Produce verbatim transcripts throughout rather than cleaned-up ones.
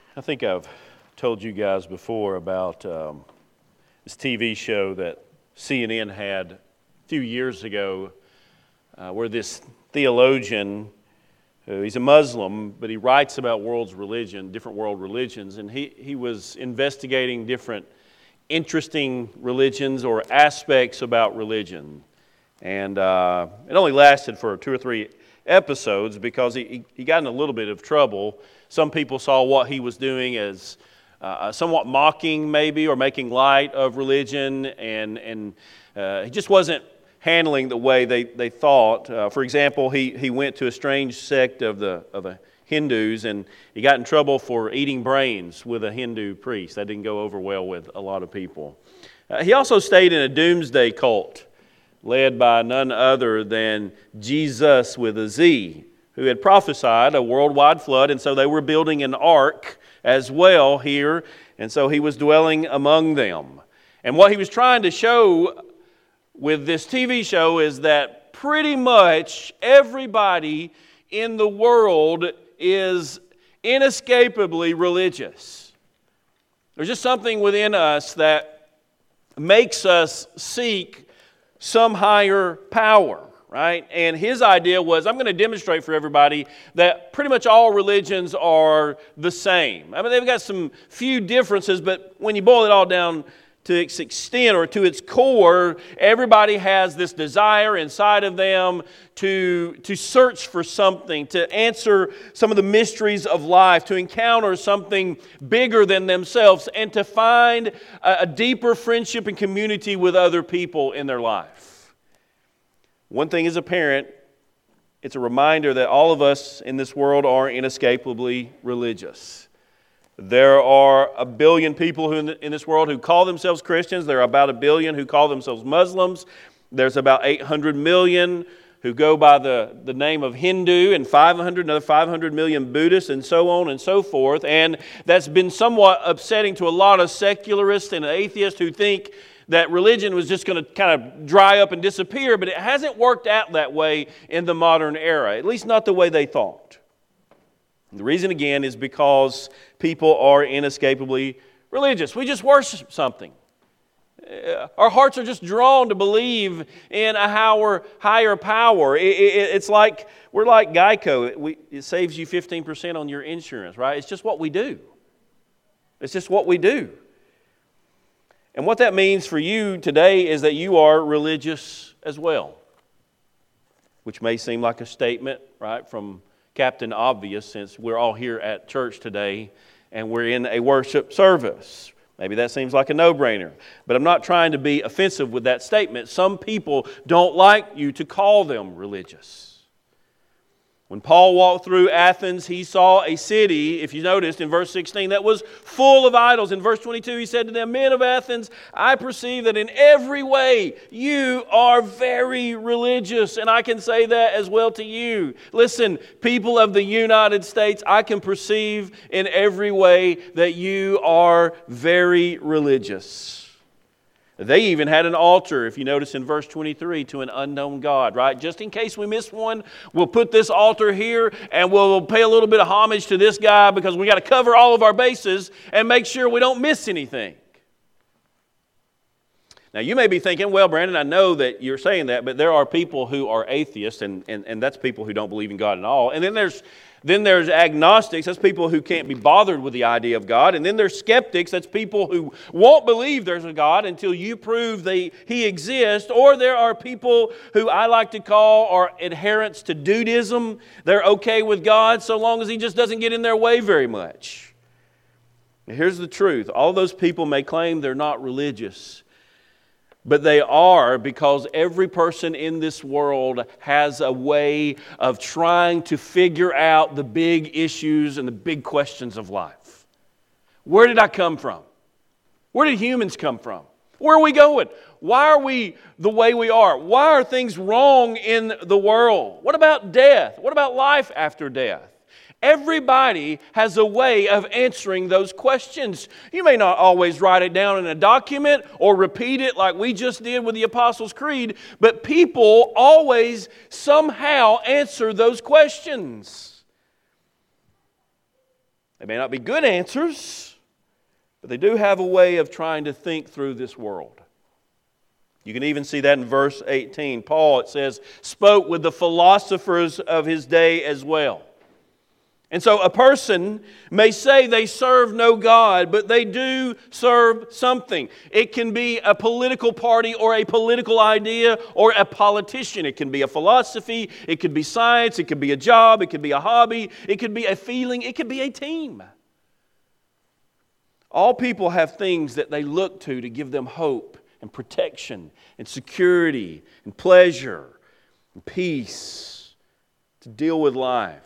I think I've told you guys before about um, this T V show that C N N had a few years ago uh, where this theologian, uh, he's a Muslim, but he writes about world's religion, different world religions, and he, he was investigating different interesting religions or aspects about religion. And uh, it only lasted for two or three episodes because he, he got in a little bit of trouble. Some people saw what he was doing as uh, somewhat mocking maybe or making light of religion, and, and uh, he just wasn't handling the way they, they thought. Uh, for example, he, he went to a strange sect of the of the Hindus, and he got in trouble for eating brains with a Hindu priest. That didn't go over well with a lot of people. Uh, he also stayed in a doomsday cult led by none other than Jesus with a Z, who had prophesied a worldwide flood, and so they were building an ark as well here, and so he was dwelling among them. And what he was trying to show with this T V show is that pretty much everybody in the world is inescapably religious. There's just something within us that makes us seek some higher power, right? And his idea was, I'm going to demonstrate for everybody that pretty much all religions are the same. I mean, they've got some few differences, but when you boil it all down to its extent or to its core, everybody has this desire inside of them to, to search for something, to answer some of the mysteries of life, to encounter something bigger than themselves, and to find a, a deeper friendship and community with other people in their life. One thing is apparent: it's a reminder that all of us in this world are inescapably religious. There are a billion people who in this world who call themselves Christians. There are about a billion who call themselves Muslims. There's about eight hundred million who go by the, the name of Hindu, and five hundred, another five hundred million Buddhists, and so on and so forth. And that's been somewhat upsetting to a lot of secularists and atheists who think that religion was just going to kind of dry up and disappear, but it hasn't worked out that way in the modern era, at least not the way they thought. The reason, again, is because people are inescapably religious. We just worship something. Our hearts are just drawn to believe in a higher, higher power. It, it, it's like, we're like Geico. It, we, it saves you fifteen percent on your insurance, right? It's just what we do. It's just what we do. And what that means for you today is that you are religious as well, which may seem like a statement, right, from Captain Obvious, since we're all here at church today and we're in a worship service. Maybe that seems like a no-brainer. But I'm not trying to be offensive with that statement. Some people don't like you to call them religious. When Paul walked through Athens, he saw a city, if you noticed in verse sixteen, that was full of idols. In verse twenty-two, he said to them, "Men of Athens, I perceive that in every way you are very religious." And I can say that as well to you. Listen, people of the United States, I can perceive in every way that you are very religious. They even had an altar, if you notice in verse twenty-three, to an unknown God, right? Just in case we miss one, we'll put this altar here and we'll pay a little bit of homage to this guy because we got to cover all of our bases and make sure we don't miss anything. Now, you may be thinking, well, Brandon, I know that you're saying that, but there are people who are atheists, and, and, and that's people who don't believe in God at all. And then there's Then there's agnostics, that's people who can't be bothered with the idea of God. And then there's skeptics, that's people who won't believe there's a God until you prove they, He exists. Or there are people who I like to call are adherents to dudism. They're okay with God so long as He just doesn't get in their way very much. Now, here's the truth. All those people may claim they're not religious, but they are, because every person in this world has a way of trying to figure out the big issues and the big questions of life. Where did I come from? Where did humans come from? Where are we going? Why are we the way we are? Why are things wrong in the world? What about death? What about life after death? Everybody has a way of answering those questions. You may not always write it down in a document or repeat it like we just did with the Apostles' Creed, but people always somehow answer those questions. They may not be good answers, but they do have a way of trying to think through this world. You can even see that in verse eighteen. Paul, it says, spoke with the philosophers of his day as well. And so a person may say they serve no God, but they do serve something. It can be a political party or a political idea or a politician. It can be a philosophy. It could be science. It could be a job. It could be a hobby. It could be a feeling. It could be a team. All people have things that they look to to give them hope and protection and security and pleasure and peace to deal with life.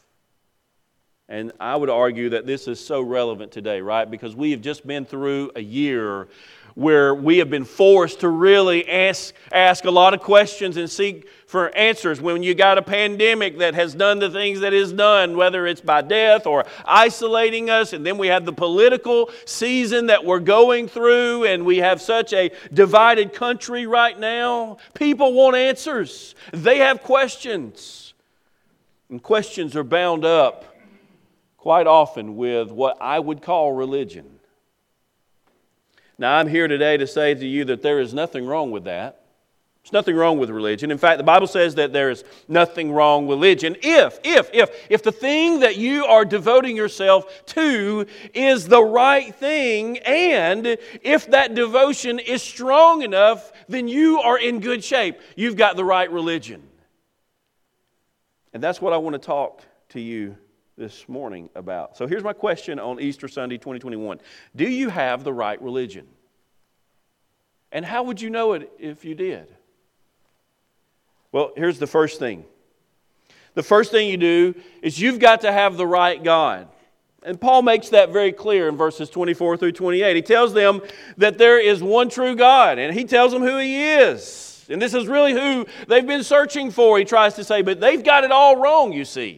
And I would argue that this is so relevant today, right? Because we have just been through a year where we have been forced to really ask, ask a lot of questions and seek for answers. When you got a pandemic that has done the things that it's done, whether it's by death or isolating us, and then we have the political season that we're going through, and we have such a divided country right now. People want answers. They have questions. And questions are bound up quite often with what I would call religion. Now, I'm here today to say to you that there is nothing wrong with that. There's nothing wrong with religion. In fact, the Bible says that there is nothing wrong with religion if, if, if, if the thing that you are devoting yourself to is the right thing, and if that devotion is strong enough, then you are in good shape. You've got the right religion. And that's what I want to talk to you this morning about. So here's my question on Easter Sunday twenty twenty-one. Do you have the right religion? And how would you know it if you did? Well, here's the first thing. The first thing you do is you've got to have the right God. And Paul makes that very clear in verses twenty-four through twenty-eight. He tells them that there is one true God, and he tells them who He is. And this is really who they've been searching for, he tries to say, but they've got it all wrong, you see.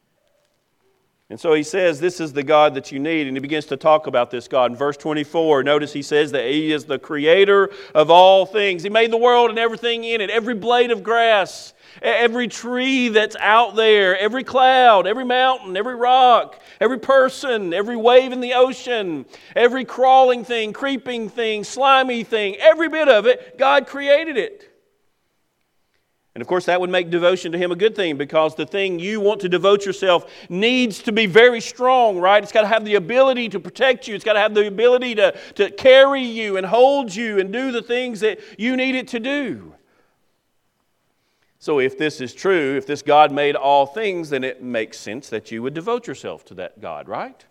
And so he says, this is the God that you need. And he begins to talk about this God. In verse twenty-four, notice he says that He is the creator of all things. He made the world and everything in it. Every blade of grass, every tree that's out there, every cloud, every mountain, every rock, every person, every wave in the ocean, every crawling thing, creeping thing, slimy thing, every bit of it, God created it. And of course, that would make devotion to Him a good thing, because the thing you want to devote yourself needs to be very strong, right? It's got to have the ability to protect you. It's got to have the ability to, to carry you and hold you and do the things that you need it to do. So if this is true, if this God made all things, then it makes sense that you would devote yourself to that God, right?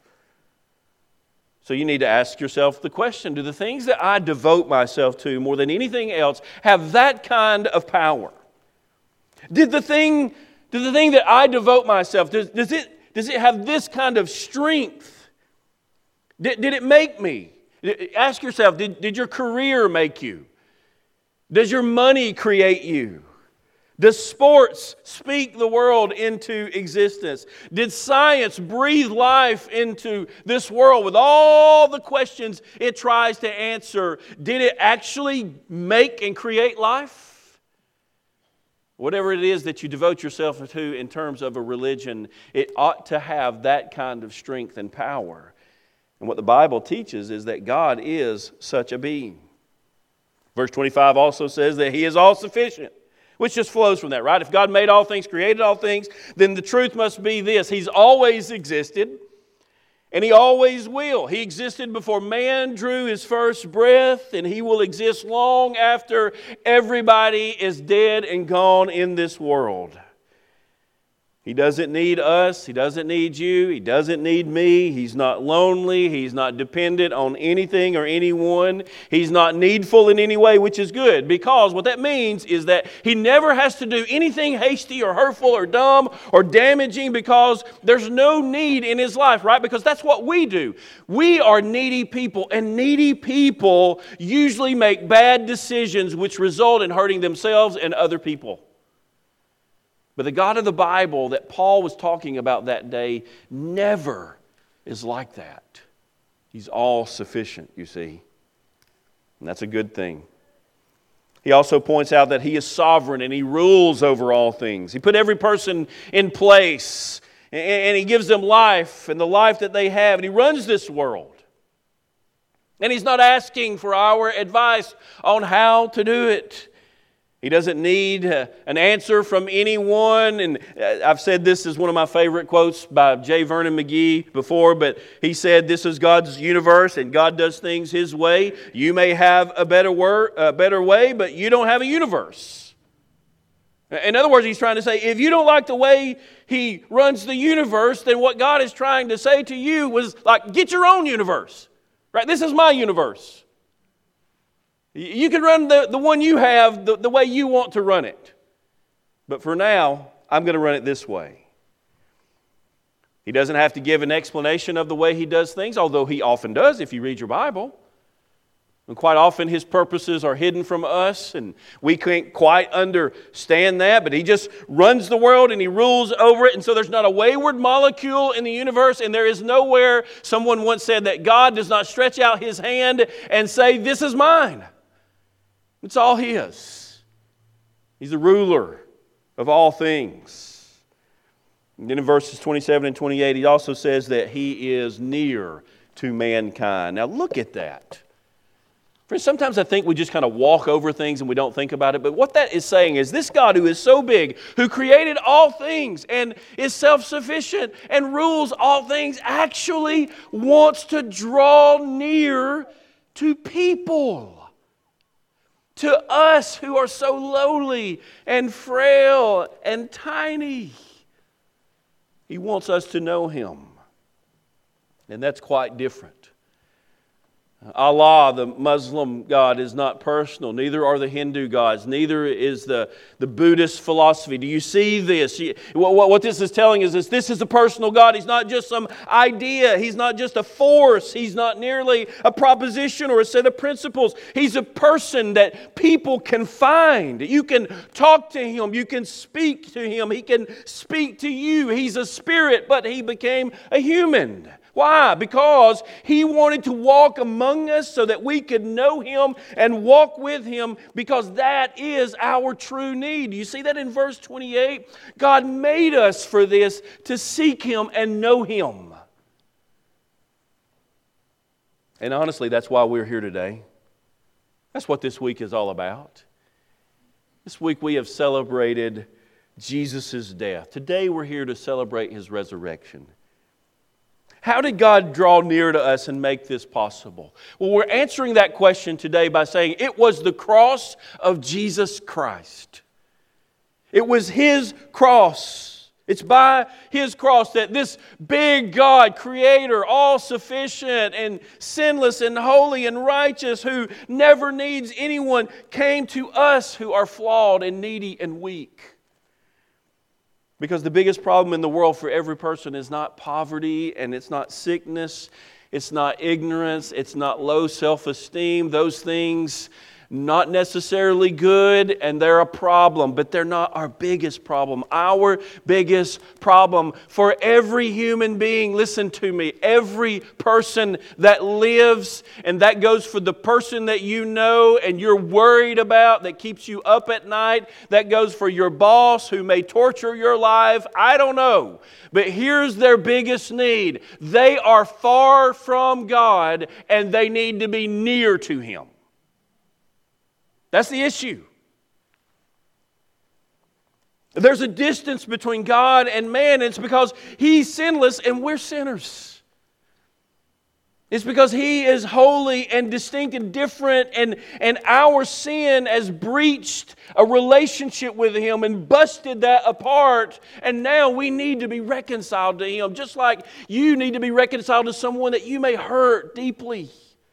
So you need to ask yourself the question, do the things that I devote myself to more than anything else have that kind of power? Did the thing, did the thing that I devote myself, does, does, it, does it have this kind of strength? Did, did it make me? Ask yourself, did, did your career make you? Does your money create you? Does sports speak the world into existence? Did science breathe life into this world with all the questions it tries to answer? Did it actually make and create life? Whatever it is that you devote yourself to in terms of a religion, it ought to have that kind of strength and power. And what the Bible teaches is that God is such a being. Verse twenty-five also says that He is all-sufficient, which just flows from that, right? If God made all things, created all things, then the truth must be this: He's always existed, and He always will. He existed before man drew his first breath, and He will exist long after everybody is dead and gone in this world. He doesn't need us. He doesn't need you. He doesn't need me. He's not lonely. He's not dependent on anything or anyone. He's not needful in any way, which is good, because what that means is that He never has to do anything hasty or hurtful or dumb or damaging, because there's no need in His life, right? Because that's what we do. We are needy people, and needy people usually make bad decisions which result in hurting themselves and other people. But the God of the Bible that Paul was talking about that day never is like that. He's all-sufficient, you see. And that's a good thing. He also points out that He is sovereign and He rules over all things. He put every person in place. And He gives them life and the life that they have. And He runs this world. And He's not asking for our advice on how to do it. He doesn't need an answer from anyone. And I've said this is one of my favorite quotes by J. Vernon McGee before, but he said, this is God's universe and God does things His way. You may have a better, wor- a better way, but you don't have a universe. In other words, he's trying to say, if you don't like the way He runs the universe, then what God is trying to say to you was like, get your own universe. Right? This is my universe. You can run the, the one you have the, the way you want to run it. But for now, I'm going to run it this way. He doesn't have to give an explanation of the way He does things, although He often does if you read your Bible. And quite often His purposes are hidden from us and we can't quite understand that. But He just runs the world and He rules over it. And so there's not a wayward molecule in the universe. And there is nowhere, someone once said, that God does not stretch out His hand and say, this is mine. It's all His. He's the ruler of all things. And then in verses twenty-seven and twenty-eight, He also says that He is near to mankind. Now look at that. Friends, sometimes I think we just kind of walk over things and we don't think about it. But what that is saying is this God who is so big, who created all things and is self-sufficient and rules all things, actually wants to draw near to people. To us who are so lowly and frail and tiny. He wants us to know Him. And that's quite different. Allah, the Muslim God, is not personal. Neither are the Hindu gods. Neither is the, the Buddhist philosophy. Do you see this? You, what, what this is telling us is this is a personal God. He's not just some idea. He's not just a force. He's not merely a proposition or a set of principles. He's a person that people can find. You can talk to Him. You can speak to Him. He can speak to you. He's a spirit, but He became a human. Why? Because He wanted to walk among us so that we could know Him and walk with Him, because that is our true need. You see that in verse twenty-eight? God made us for this, to seek Him and know Him. And honestly, that's why we're here today. That's what this week is all about. This week we have celebrated Jesus' death. Today we're here to celebrate His resurrection. How did God draw near to us and make this possible? Well, we're answering that question today by saying it was the cross of Jesus Christ. It was His cross. It's by His cross that this big God, Creator, all-sufficient and sinless and holy and righteous, who never needs anyone, came to us who are flawed and needy and weak. Because the biggest problem in the world for every person is not poverty, and it's not sickness, it's not ignorance, it's not low self-esteem. Those things, not necessarily good, and they're a problem, but they're not our biggest problem. Our biggest problem for every human being, listen to me, every person that lives, and that goes for the person that you know and you're worried about, that keeps you up at night, that goes for your boss who may torture your life, I don't know. But here's their biggest need. They are far from God, and they need to be near to Him. That's the issue. There's a distance between God and man, and it's because He's sinless and we're sinners. It's because He is holy and distinct and different, and, and our sin has breached a relationship with Him and busted that apart, and now we need to be reconciled to Him, just like you need to be reconciled to someone that you may hurt deeply.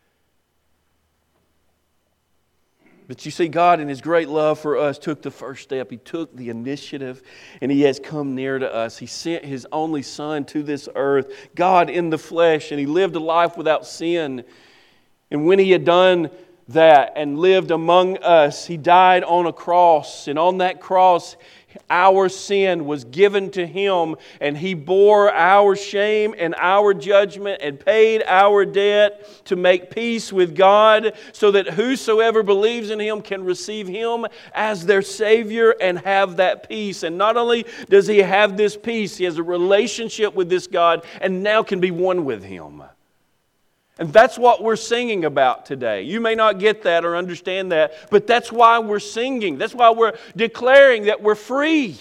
But you see, God in His great love for us took the first step. He took the initiative, and He has come near to us. He sent His only Son to this earth, God in the flesh, and He lived a life without sin. And when He had done that and lived among us, He died on a cross. And on that cross, Our sin was given to Him, and He bore our shame and our judgment and paid our debt to make peace with God, so that whosoever believes in Him can receive Him as their Savior and have that peace. And not only does he have this peace, he has a relationship with this God and now can be one with Him. And that's what we're singing about today. You may not get that or understand that, but that's why we're singing. That's why we're declaring that we're free.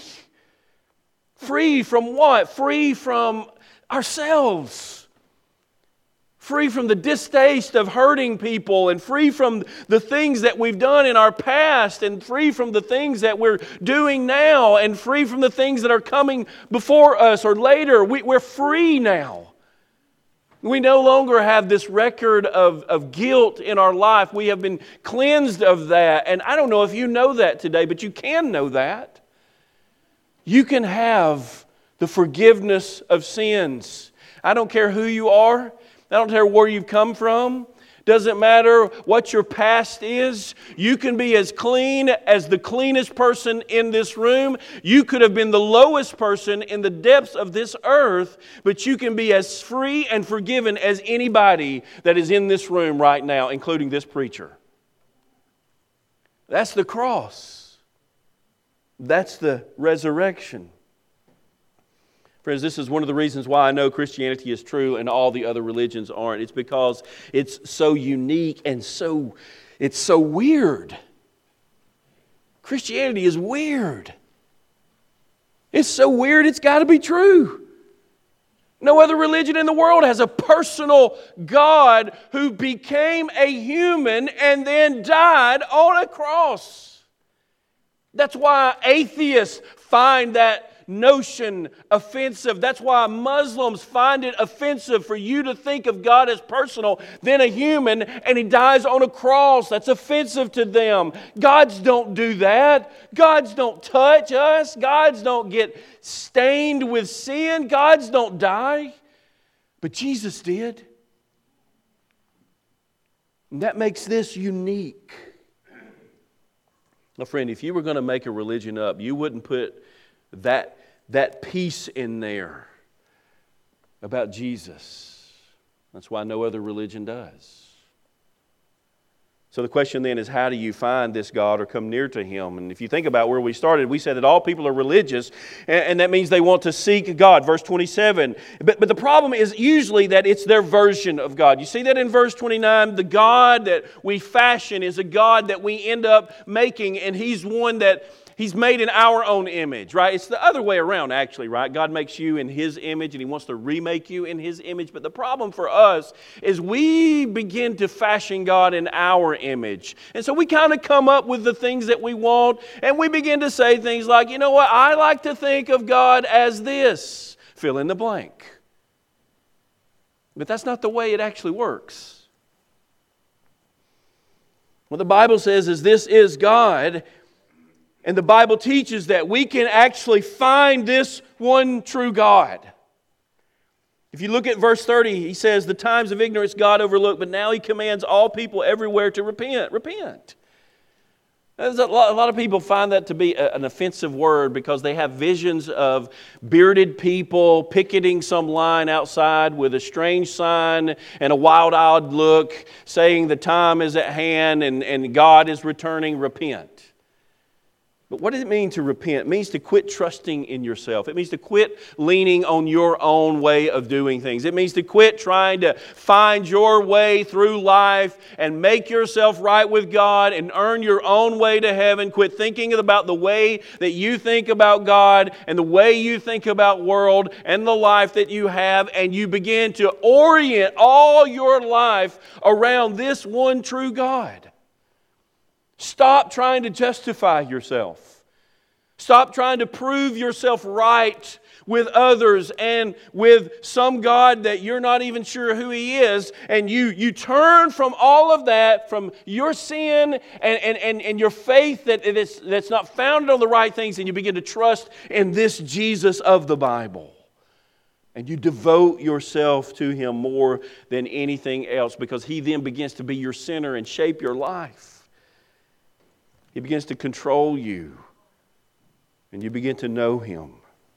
Free from what? Free from ourselves. Free from the distaste of hurting people, and free from the things that we've done in our past, and free from the things that we're doing now, and free from the things that are coming before us or later. We, we're free now. We no longer have this record of, of guilt in our life. We have been cleansed of that. And I don't know if you know that today, but you can know that. You can have the forgiveness of sins. I don't care who you are. I don't care where you've come from. Doesn't matter what your past is. You can be as clean as the cleanest person in this room. You could have been the lowest person in the depths of this earth, but you can be as free and forgiven as anybody that is in this room right now, including this preacher. That's the cross. That's the resurrection. Friends, this is one of the reasons why I know Christianity is true and all the other religions aren't. It's because it's so unique and so it's so weird. Christianity is weird. It's so weird it's got to be true. No other religion in the world has a personal God who became a human and then died on a cross. That's why atheists find that notion offensive. That's why Muslims find it offensive for you to think of God as personal, then a human, and He dies on a cross. That's offensive to them. Gods don't do that. Gods don't touch us. Gods don't get stained with sin. Gods don't die. But Jesus did. And that makes this unique. Now, friend, if you were going to make a religion up, you wouldn't put that, that piece in there about Jesus. That's why no other religion does. So the question then is, how do you find this God or come near to Him? And if you think about where we started, we said that all people are religious, and that means they want to seek God. Verse twenty-seven. But, but the problem is usually that it's their version of God. You see that in verse twenty-nine? The God that we fashion is a God that we end up making, and He's one that He's made in our own image, right? It's the other way around, actually, right? God makes you in His image, and He wants to remake you in His image. But the problem for us is we begin to fashion God in our image. And so we kind of come up with the things that we want, and we begin to say things like, you know what, I like to think of God as this. Fill in the blank. But that's not the way it actually works. What the Bible says is this is God. And the Bible teaches that we can actually find this one true God. If you look at verse thirty, he says, the times of ignorance God overlooked, but now He commands all people everywhere to repent. Repent. There's a lot, a lot of people find that to be a, an offensive word because they have visions of bearded people picketing some line outside with a strange sign and a wild-eyed look saying the time is at hand and, and God is returning. Repent. But what does it mean to repent? It means to quit trusting in yourself. It means to quit leaning on your own way of doing things. It means to quit trying to find your way through life and make yourself right with God and earn your own way to heaven. Quit thinking about the way that you think about God and the way you think about world and the life that you have, and you begin to orient all your life around this one true God. Stop trying to justify yourself. Stop trying to prove yourself right with others and with some God that you're not even sure who He is. And you, you turn from all of that, from your sin and, and, and, and your faith that it's, that's not founded on the right things, and you begin to trust in this Jesus of the Bible. And you devote yourself to Him more than anything else, because He then begins to be your center and shape your life. He begins to control you. and you begin to know Him.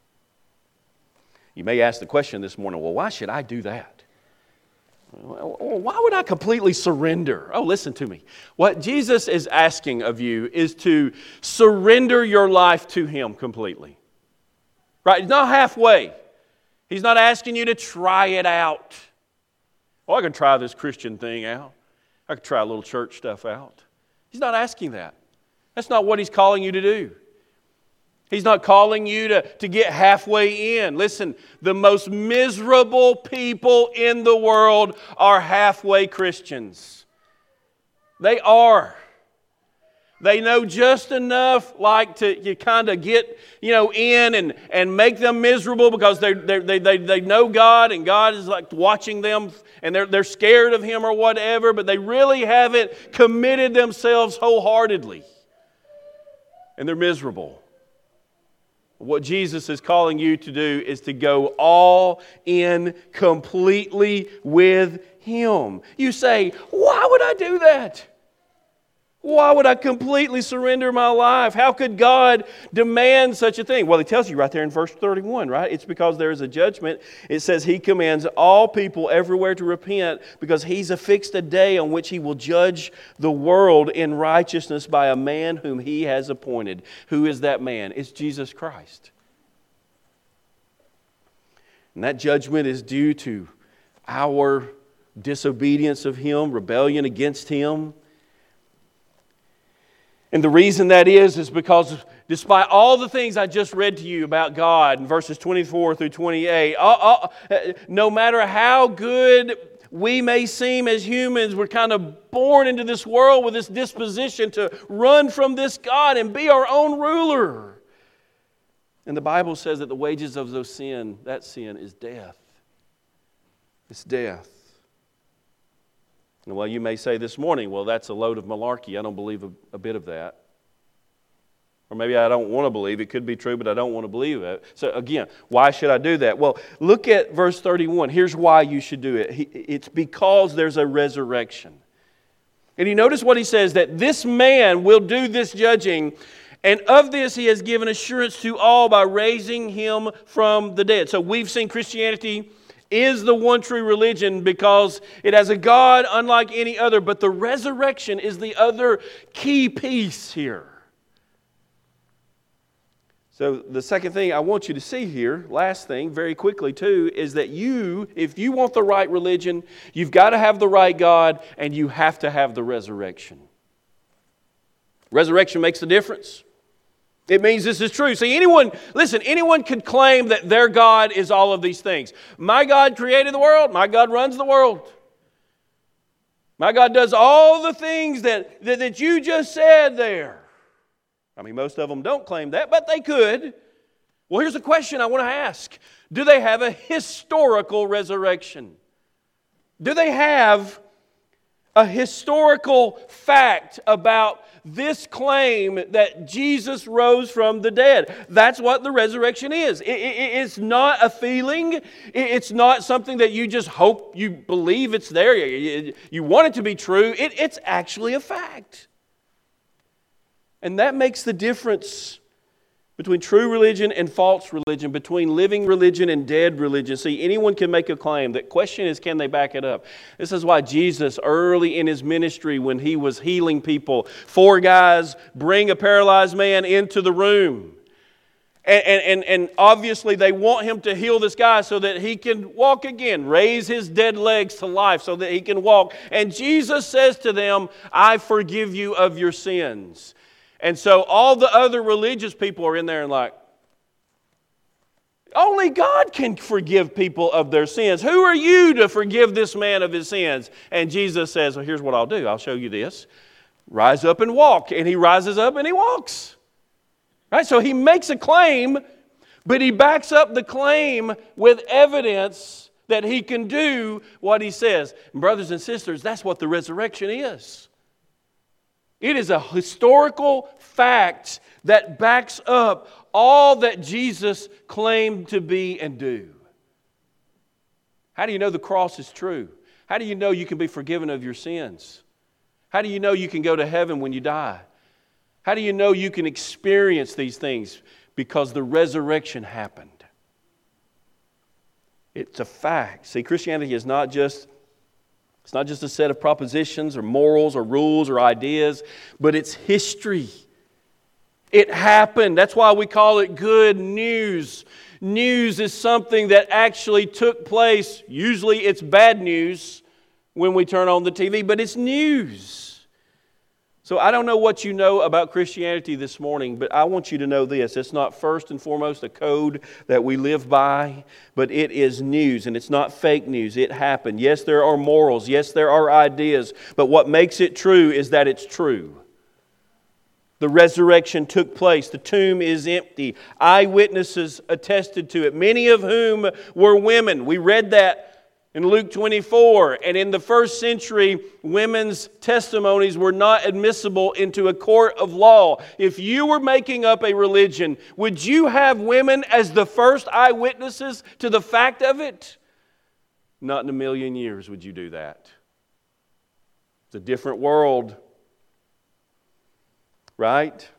You may ask the question this morning, well, why should I do that? Why would I completely surrender? Oh, listen to me. What Jesus is asking of you is to surrender your life to Him completely. Right? It's not halfway. He's not asking you to try it out. Oh, I can try this Christian thing out. I can try a little church stuff out. He's not asking that. That's not what He's calling you to do. He's not calling you to, to get halfway in. Listen, the most miserable people in the world are halfway Christians. They are. They know just enough like to you kind of get, you know, in and, and make them miserable because they they they they know God and God is like watching them and they're they're scared of Him or whatever, but they really haven't committed themselves wholeheartedly. And they're miserable. What Jesus is calling you to do is to go all in completely with Him. You say, why would I do that? Why would I completely surrender my life? How could God demand such a thing? Well, He tells you right there in verse thirty-one, right? It's because there is a judgment. It says He commands all people everywhere to repent because He's affixed a day on which He will judge the world in righteousness by a man whom He has appointed. Who is that man? It's Jesus Christ. And that judgment is due to our disobedience of Him, rebellion against Him. And the reason that is, is because despite all the things I just read to you about God in verses twenty-four through twenty-eight, uh, uh, no matter how good we may seem as humans, we're kind of born into this world with this disposition to run from this God and be our own ruler. And the Bible says that the wages of those sin, that sin is death. It's death. Well, you may say this morning, well, that's a load of malarkey. I don't believe a, a bit of that. Or maybe I don't want to believe. It could be true, but I don't want to believe it. So again, why should I do that? Well, look at verse thirty-one. Here's why you should do it. It's because there's a resurrection. And you notice what he says, that this man will do this judging, and of this He has given assurance to all by raising Him from the dead. So we've seen Christianity is the one true religion because it has a God unlike any other, but the resurrection is the other key piece here. So the second thing I want you to see here, last thing, very quickly too, is that you, if you want the right religion, you've got to have the right God and you have to have the resurrection. Resurrection makes a difference. It means this is true. See, anyone, listen, anyone could claim that their God is all of these things. My God created the world. My God runs the world. My God does all the things that, that, that you just said there. I mean, most of them don't claim that, but they could. Well, here's a question I want to ask. Do they have a historical resurrection? Do they have a historical fact about this claim that Jesus rose from the dead? That's what the resurrection is. It, it, it's not a feeling. It, it's not something that you just hope you believe it's there. You, you want it to be true. It, it's actually a fact. And that makes the difference between true religion and false religion, between living religion and dead religion. See, anyone can make a claim. The question is, can they back it up? This is why Jesus, early in His ministry, when He was healing people, four guys bring a paralyzed man into the room. And, and, and obviously they want Him to heal this guy so that he can walk again, raise his dead legs to life so that he can walk. And Jesus says to them, I forgive you of your sins. And so all the other religious people are in there and like, only God can forgive people of their sins. Who are you to forgive this man of his sins? And Jesus says, well, here's what I'll do. I'll show you this. Rise up and walk. And he rises up and he walks. Right? So he makes a claim, but he backs up the claim with evidence that he can do what he says. And brothers and sisters, that's what the resurrection is. It is a historical fact that backs up all that Jesus claimed to be and do. How do you know the cross is true? How do you know you can be forgiven of your sins? How do you know you can go to heaven when you die? How do you know you can experience these things? because the resurrection happened. It's a fact. See, Christianity is not just, it's not just a set of propositions or morals or rules or ideas, but it's history. It happened. That's why we call it good news. News is something that actually took place. Usually it's bad news when we turn on the T V, but it's news. So I don't know what you know about Christianity this morning, but I want you to know this. It's not first and foremost a code that we live by, but it is news, and it's not fake news. It happened. Yes, there are morals. Yes, there are ideas, but what makes it true is that it's true. The resurrection took place. The tomb is empty. Eyewitnesses attested to it, many of whom were women. We read that in Luke twenty-four, and in the first century, women's testimonies were not admissible into a court of law. If you were making up a religion, would you have women as the first eyewitnesses to the fact of it? Not in a million years would you do that. It's a different world, right?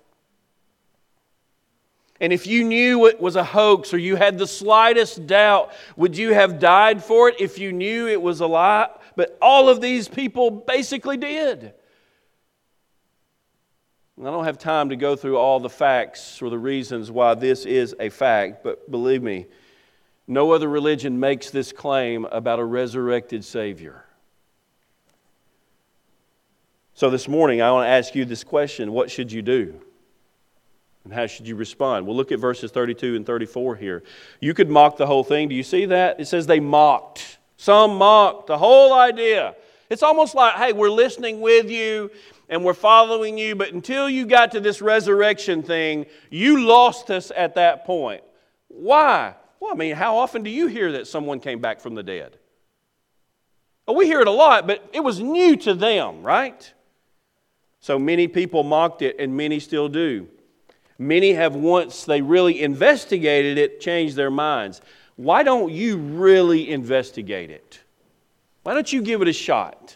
And if you knew it was a hoax or you had the slightest doubt, would you have died for it if you knew it was a lie? But all of these people basically did. And I don't have time to go through all the facts or the reasons why this is a fact, but believe me, no other religion makes this claim about a resurrected Savior. So this morning, I want to ask you this question: what should you do? And how should you respond? We'll look at verses thirty-two and thirty-four here. You could mock the whole thing. Do you see that? It says they mocked. Some mocked the whole idea. It's almost like, hey, we're listening with you and we're following you, but until you got to this resurrection thing, you lost us at that point. Why? Well, I mean, how often do you hear that someone came back from the dead? Well, we hear it a lot, but it was new to them, right? So many people mocked it, and many still do. Many have, once they really investigated it, changed their minds. Why don't you really investigate it? Why don't you give it a shot?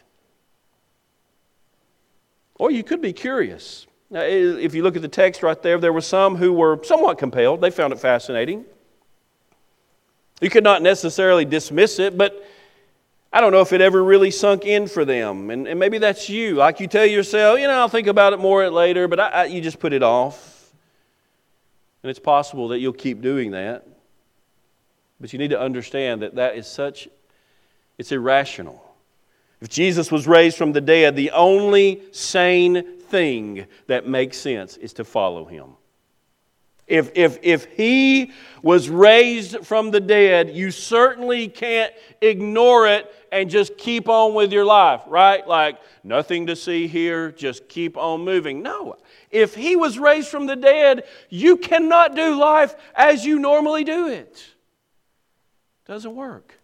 Or you could be curious. Now, if you look at the text right there, there were some who were somewhat compelled. They found it fascinating. You could not necessarily dismiss it, but I don't know if it ever really sunk in for them. And, and maybe that's you. Like you tell yourself, you know, I'll think about it more later, but I, I, you just put it off. And it's possible that you'll keep doing that. But you need to understand that that is such, it's irrational. If Jesus was raised from the dead, the only sane thing that makes sense is to follow Him. If, if, if He was raised from the dead, you certainly can't ignore it and just keep on with your life, right? Like, nothing to see here, just keep on moving. No. If He was raised from the dead, you cannot do life as you normally do it. Doesn't work.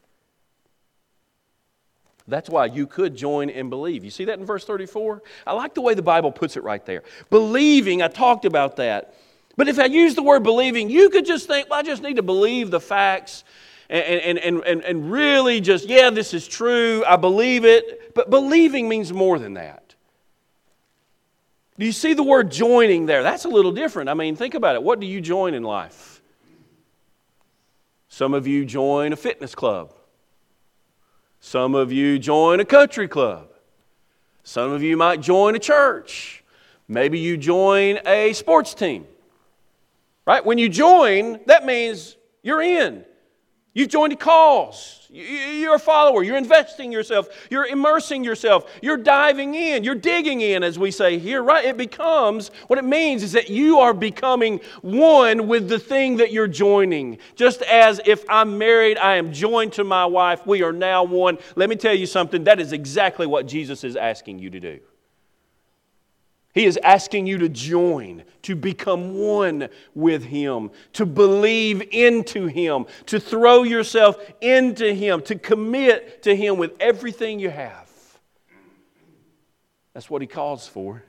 That's why you could join and believe. You see that in verse thirty-four? I like the way the Bible puts it right there. Believing, I talked about that. But if I use the word believing, you could just think, well, I just need to believe the facts and, and, and, and really just, yeah, this is true, I believe it. But believing means more than that. Do you see the word joining there? That's a little different. I mean, think about it. What do you join in life? Some of you join a fitness club. Some of you join a country club. Some of you might join a church. Maybe you join a sports team. Right? When you join, that means you're in. You've joined a cause. You're a follower. You're investing yourself. You're immersing yourself. You're diving in. You're digging in, as we say here. Right? It becomes, what it means is that you are becoming one with the thing that you're joining. Just as if I'm married, I am joined to my wife. We are now one. Let me tell you something. That is exactly what Jesus is asking you to do. He is asking you to join, to become one with Him, to believe into Him, to throw yourself into Him, to commit to Him with everything you have. That's what He calls for.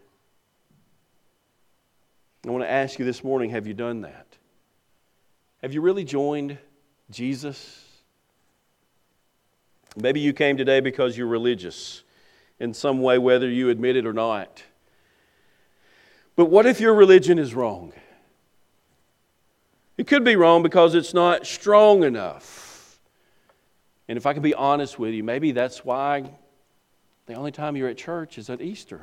I want to ask you this morning, have you done that? Have you really joined Jesus? Maybe you came today because you're religious in some way, whether you admit it or not. But what if your religion is wrong? It could be wrong because it's not strong enough. And if I can be honest with you, maybe that's why the only time you're at church is at Easter.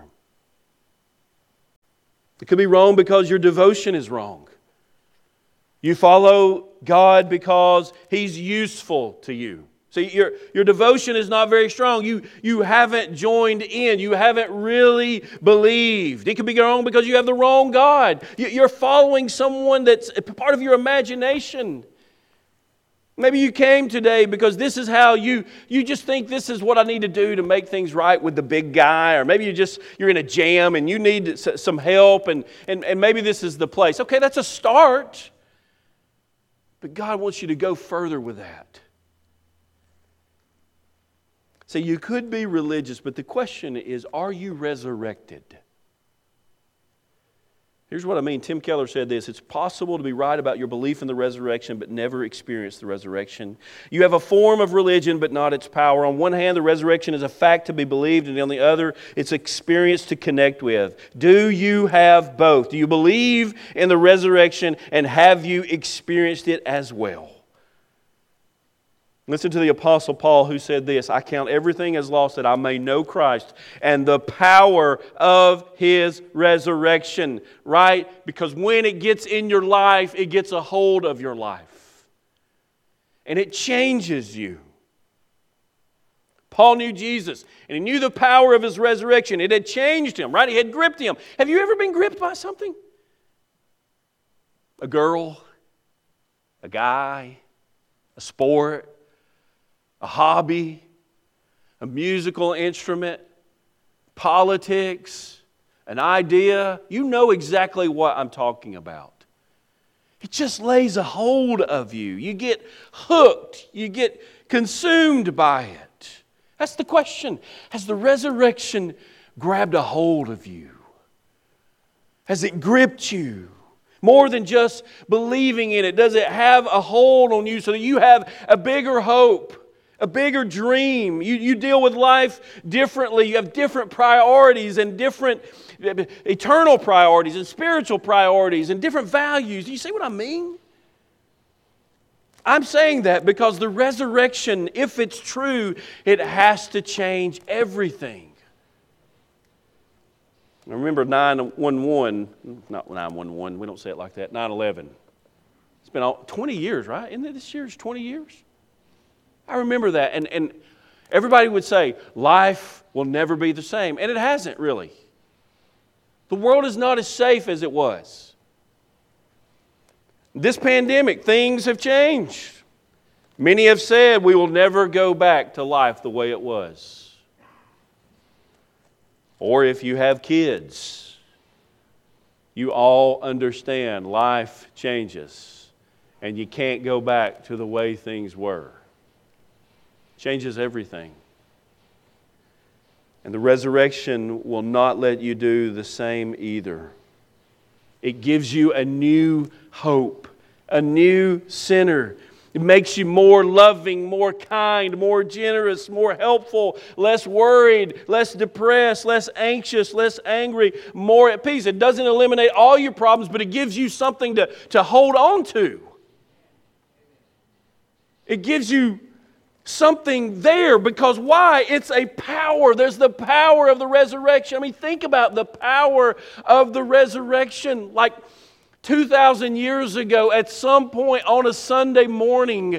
It could be wrong because your devotion is wrong. You follow God because He's useful to you. See, your, your devotion is not very strong. You, you haven't joined in. You haven't really believed. It could be wrong because you have the wrong God. You, you're following someone that's part of your imagination. Maybe you came today because this is how you, you just think this is what I need to do to make things right with the big guy. Or maybe you just, you're in a jam and you need some help and, and, and maybe this is the place. Okay, that's a start. But God wants you to go further with that. See, you could be religious, but the question is, are you resurrected? Here's what I mean. Tim Keller said this: it's possible to be right about your belief in the resurrection, but never experience the resurrection. You have a form of religion, but not its power. On one hand, the resurrection is a fact to be believed, and on the other, it's experience to connect with. Do you have both? Do you believe in the resurrection, and have you experienced it as well? Listen to the Apostle Paul, who said this: I count everything as lost that I may know Christ and the power of His resurrection. Right? Because when it gets in your life, it gets a hold of your life. And it changes you. Paul knew Jesus, and he knew the power of His resurrection. It had changed him, right? It had gripped him. Have you ever been gripped by something? A girl, a guy, a sport, a hobby, a musical instrument, politics, an idea. You know exactly what I'm talking about. It just lays a hold of you. You get hooked. You get consumed by it. That's the question. Has the resurrection grabbed a hold of you? Has it gripped you? More than just believing in it, does it have a hold on you so that you have a bigger hope? A bigger dream. You, you deal with life differently. You have different priorities and different eternal priorities and spiritual priorities and different values. Do you see what I mean? I'm saying that because the resurrection, if it's true, it has to change everything. I remember nine one one, not nine one one, we don't say it like that, nine eleven. It's been all, twenty years, right? Isn't it this year's twenty years? I remember that, and, and everybody would say, life will never be the same. And it hasn't, really. The world is not as safe as it was. This pandemic, things have changed. Many have said we will never go back to life the way it was. Or if you have kids, you all understand life changes, and you can't go back to the way things were. Changes everything. And the resurrection will not let you do the same either. It gives you a new hope, a new sinner. It makes you more loving, more kind, more generous, more helpful, less worried, less depressed, less anxious, less angry, more at peace. It doesn't eliminate all your problems, but it gives you something to, to hold on to. It gives you something there, because why? It's a power. There's the power of the resurrection. I mean, think about the power of the resurrection. Like two thousand years ago, at some point on a Sunday morning,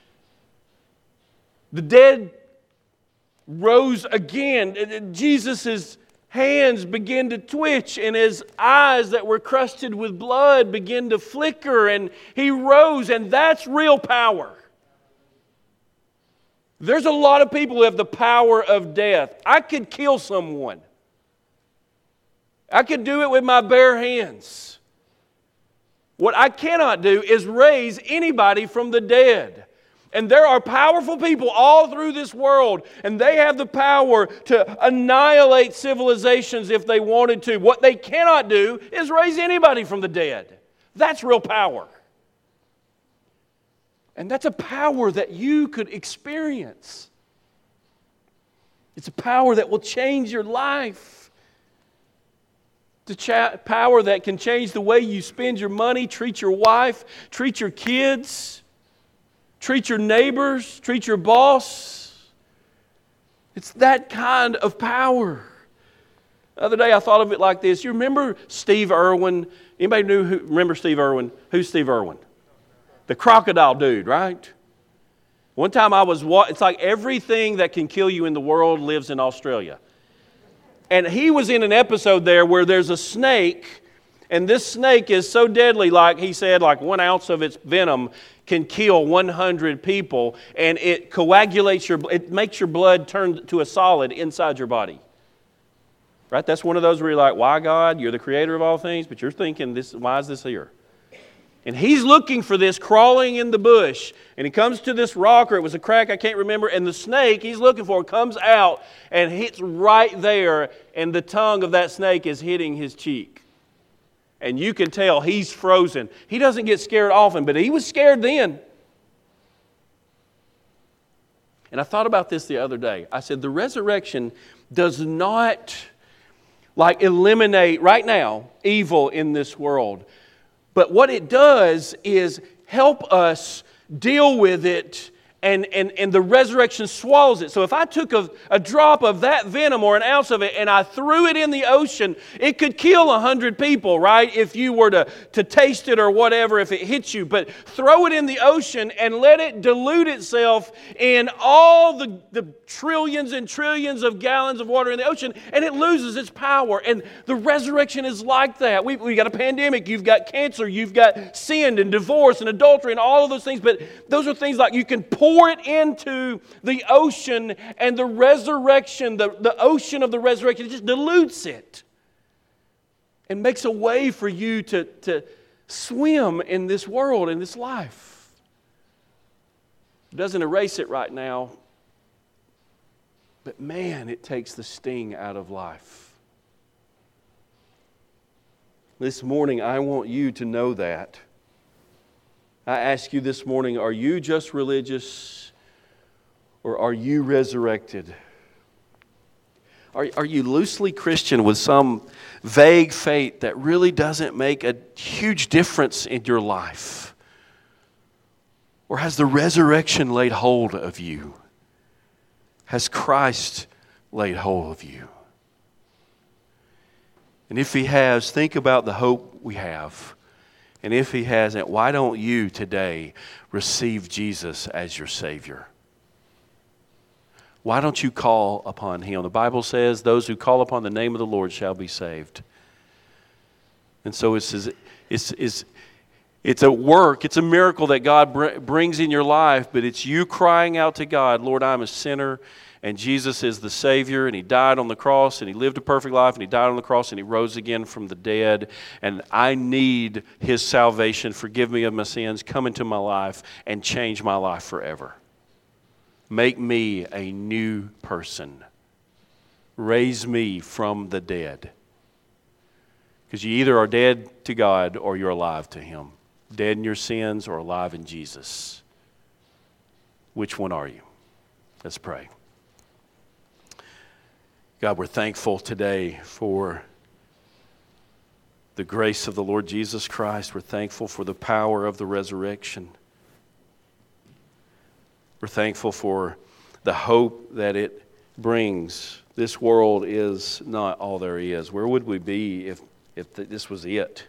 the dead rose again. Jesus' hands began to twitch, and his eyes that were crusted with blood began to flicker, and he rose, and that's real power. There's a lot of people who have the power of death. I could kill someone. I could do it with my bare hands. What I cannot do is raise anybody from the dead. And there are powerful people all through this world, and they have the power to annihilate civilizations if they wanted to. What they cannot do is raise anybody from the dead. That's real power. And that's a power that you could experience. It's a power that will change your life. the cha- power that can change the way you spend your money, treat your wife, treat your kids, treat your neighbors, treat your boss. It's that kind of power. The other day I thought of it like this. You remember Steve Irwin? Anybody knew who, remember Steve Irwin? Who's Steve Irwin? The crocodile dude, right? One time I was, it's like everything that can kill you in the world lives in Australia. And he was in an episode there where there's a snake, and this snake is so deadly, like he said, like one ounce of its venom can kill one hundred people, and it coagulates your, it makes your blood turn to a solid inside your body. Right? That's one of those where you're like, why God? You're the creator of all things, but you're thinking, this, why is this here? And he's looking for this crawling in the bush. And he comes to this rock, or it was a crack, I can't remember. And the snake he's looking for comes out and hits right there. And the tongue of that snake is hitting his cheek. And you can tell he's frozen. He doesn't get scared often, but he was scared then. And I thought about this the other day. I said, the resurrection does not like eliminate right now evil in this world. But what it does is help us deal with it, and, and, and the resurrection swallows it. So if I took a, a drop of that venom or an ounce of it and I threw it in the ocean, it could kill a hundred people, right? If you were to, to taste it or whatever, if it hits you. But throw it in the ocean and let it dilute itself in all the, the trillions and trillions of gallons of water in the ocean, and it loses its power. And the resurrection is like that. We, we got a pandemic, you've got cancer, you've got sin and divorce and adultery and all of those things, but those are things like you can pour it into the ocean, and the resurrection, the, the ocean of the resurrection, it just dilutes it and makes a way for you to, to swim in this world, in this life. It doesn't erase it right now, but man, it takes the sting out of life. This morning, I want you to know that. I ask you this morning, are you just religious, or are you resurrected? Are, are you loosely Christian with some vague faith that really doesn't make a huge difference in your life? Or has the resurrection laid hold of you? Has Christ laid hold of you? And if He has, think about the hope we have. And if He hasn't, why don't you today receive Jesus as your Savior? Why don't you call upon Him? The Bible says, those who call upon the name of the Lord shall be saved. And so it's, it's, it's, it's a work, it's a miracle that God br- brings in your life, but it's you crying out to God, Lord, I'm a sinner, and Jesus is the Savior, and He died on the cross, and He lived a perfect life, and He died on the cross, and He rose again from the dead, and I need His salvation. Forgive me of my sins, come into my life, and change my life forever. Make me a new person. Raise me from the dead. Because you either are dead to God or you're alive to Him. Dead in your sins or alive in Jesus. Which one are you? Let's pray. God, we're thankful today for the grace of the Lord Jesus Christ. We're thankful for the power of the resurrection. We're thankful for the hope that it brings. This world is not all there is. Where would we be if, if this was it?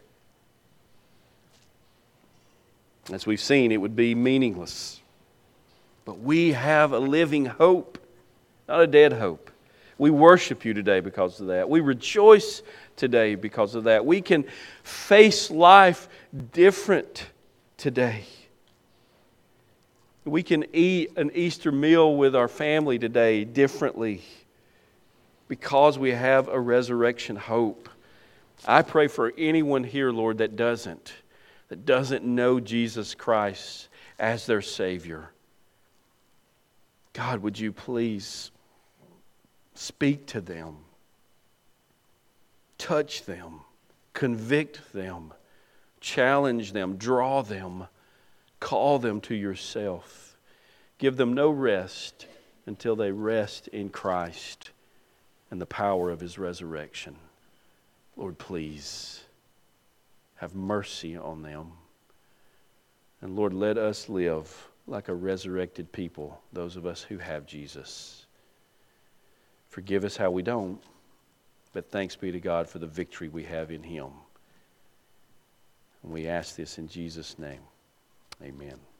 As we've seen, it would be meaningless. But we have a living hope, not a dead hope. We worship You today because of that. We rejoice today because of that. We can face life different today. We can eat an Easter meal with our family today differently because we have a resurrection hope. I pray for anyone here, Lord, that doesn't, that doesn't know Jesus Christ as their Savior. God, would You please speak to them, touch them, convict them, challenge them, draw them, call them to Yourself. Give them no rest until they rest in Christ and the power of His resurrection. Lord, please have mercy on them. And Lord, let us live like a resurrected people, those of us who have Jesus. Forgive us how we don't, but thanks be to God for the victory we have in Him. And we ask this in Jesus' name. Amen.